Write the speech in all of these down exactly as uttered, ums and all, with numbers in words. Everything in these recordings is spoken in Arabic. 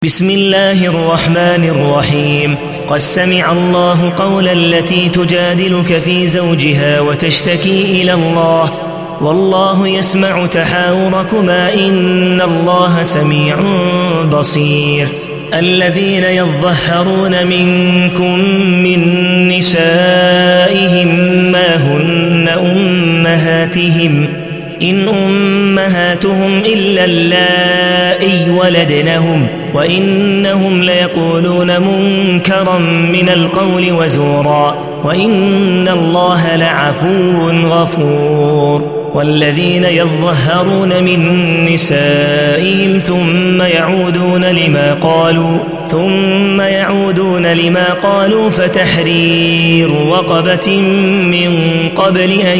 بسم الله الرحمن الرحيم. قد سمع الله قول التي تجادلك في زوجها وتشتكي إلى الله والله يسمع تحاوركما إن الله سميع بصير. الذين يظهرون منكم من نسائهم ما هن أمهاتهم إن أمهاتهم إلا اللائي ولدنهم وإنهم ليقولون منكرا من القول وزورا وإن الله لعفو غفور. والذين يظهرون من نسائهم ثم يعودون لما قالوا ثم يعودون لما قالوا فتحرير رقبة من قبل أن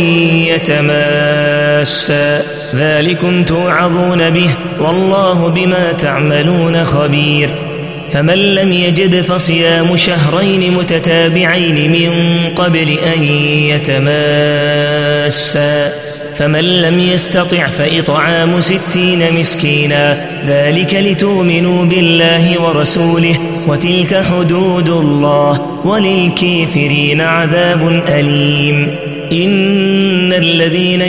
يتماسا ذلكم توعظون به والله بما تعملون خبير. فمن لم يجد فصيام شهرين متتابعين من قبل أن يتماسا فمن لم يستطع فإطعام ستين مسكينا ذلك لتؤمنوا بالله ورسوله وتلك حدود الله وللكافرين عذاب أليم. إن الذين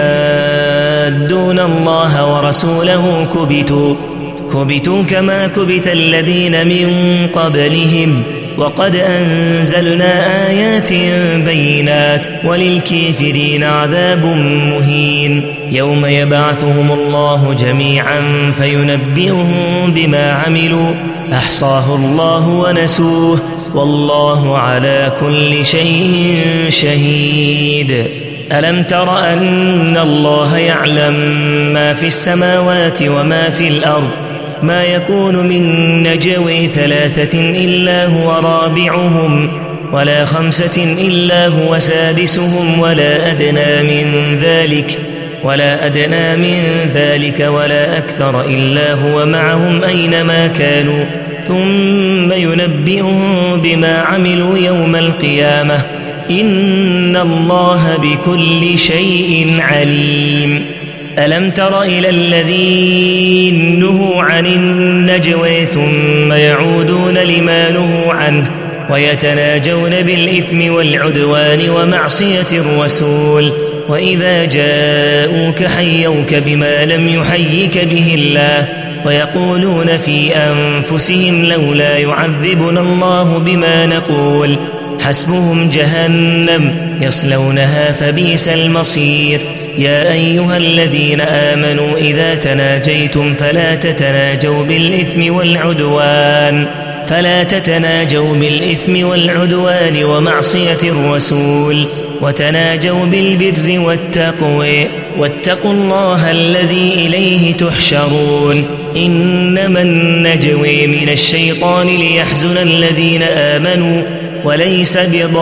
يحادون الله ورسوله كبتوا كبتوا كما كبت الذين من قبلهم وقد أنزلنا آيات بينات وللكافرين عذاب مهين. يوم يبعثهم الله جميعا فينبئهم بما عملوا أحصاه الله ونسوه والله على كل شيء شهيد. ألم تر أن الله يعلم ما في السماوات وما في الأرض ما يكون من نجوى ثلاثة إلا هو رابعهم ولا خمسة إلا هو سادسهم ولا أدنى من ذلك ولا أدنى من ذلك ولا أكثر إلا هو معهم أينما كانوا ثم ينبئهم بما عملوا يوم القيامة إن الله بكل شيء عليم. ألم تر إلى الذين نهوا عن النجوى ثم يعودون لما نهوا عنه ويتناجون بالإثم والعدوان ومعصية الرسول وإذا جاءوك حيوك بما لم يحيك به الله ويقولون في أنفسهم لولا يعذبنا الله بما نقول حسبهم جهنم يصلونها فبئس المصير. يا أيها الذين آمنوا إذا تناجيتم فلا تتناجوا بالإثم والعدوان فلا تتناجوا بالإثم والعدوان ومعصية الرسول وتناجوا بالبر والتقوى واتقوا الله الذي إليه تحشرون. إنما النجوى من الشيطان ليحزن الذين آمنوا وليس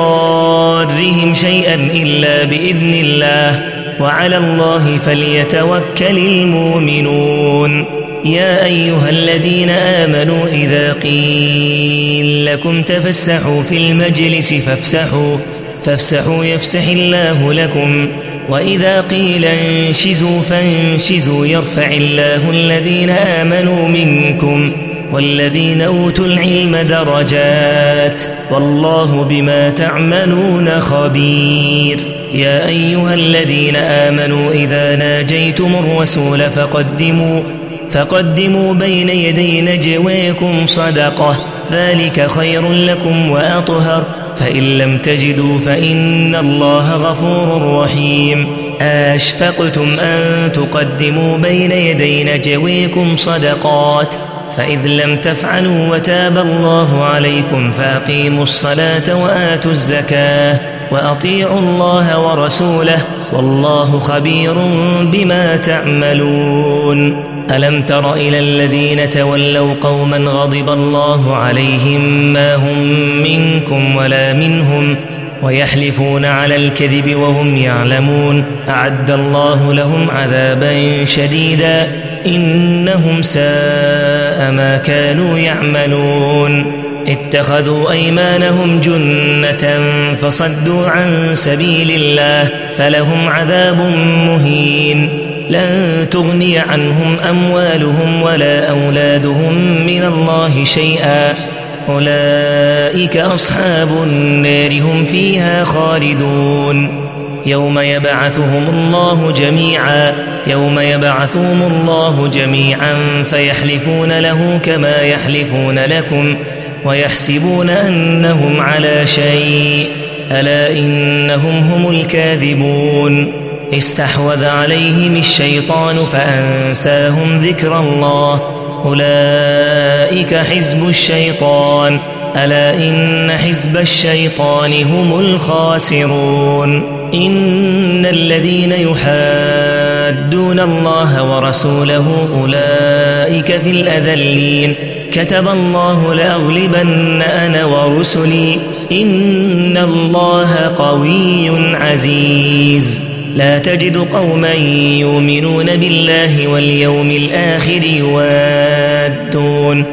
بضارهم شيئا إلا بإذن الله وعلى الله فليتوكل المؤمنون. يا أيها الذين آمنوا إذا قيل لكم تفسحوا في المجلس فافسحوا فافسحوا يفسح الله لكم وإذا قيل انشزوا فانشزوا يرفع الله الذين آمنوا منكم والذين أوتوا العلم درجات والله بما تعملون خبير. يا أيها الذين آمنوا إذا ناجيتم الرسول فقدموا فقدموا بين يدي نجواكم صدقة ذلك خير لكم وأطهر فإن لم تجدوا فإن الله غفور رحيم. أشفقتم أن تقدموا بين يدي نجواكم صدقات فإذ لم تفعلوا وتاب الله عليكم فأقيموا الصلاة وآتوا الزكاة وأطيعوا الله ورسوله والله خبير بما تعملون. ألم تر إلى الذين تولوا قوما غضب الله عليهم ما هم منكم ولا منهم ويحلفون على الكذب وهم يعلمون أعد الله لهم عذابا شديدا إنهم ساء ما كانوا يعملون. اتخذوا أيمانهم جنة فصدوا عن سبيل الله فلهم عذاب مهين. لن تغني عنهم أموالهم ولا أولادهم من الله شيئا أولئك أصحاب النار هم فيها خالدون يوم يبعثهم الله جميعا يوم يبعثهم الله جميعا فيحلفون له كما يحلفون لكم ويحسبون أنهم على شيء ألا إنهم هم الكاذبون استحوذ عليهم الشيطان فأنساهم ذكر الله أولئك حزب الشيطان ألا إن حزب الشيطان هم الخاسرون إن الذين يحادون الله ورسوله أولئك في الأذلين كتب الله لأغلبن أنا ورسلي إن الله قوي عزيز لا تجد قوما يؤمنون بالله واليوم الآخر يوادون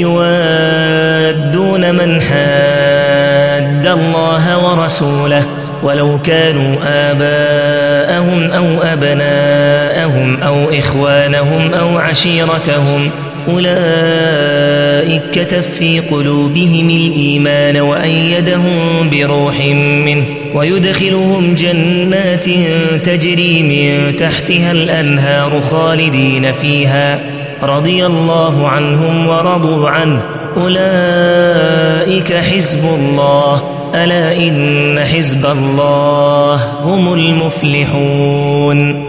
يوادون من حاد الله ورسوله ولو كانوا آباءهم أو أبناءهم أو إخوانهم أو عشيرتهم أولئك كتب في قلوبهم الإيمان وأيدهم بروح منه ويدخلهم جنات تجري من تحتها الأنهار خالدين فيها رضي الله عنهم ورضوا عنه أولئك حزب الله ألا إن حزب الله هم المفلحون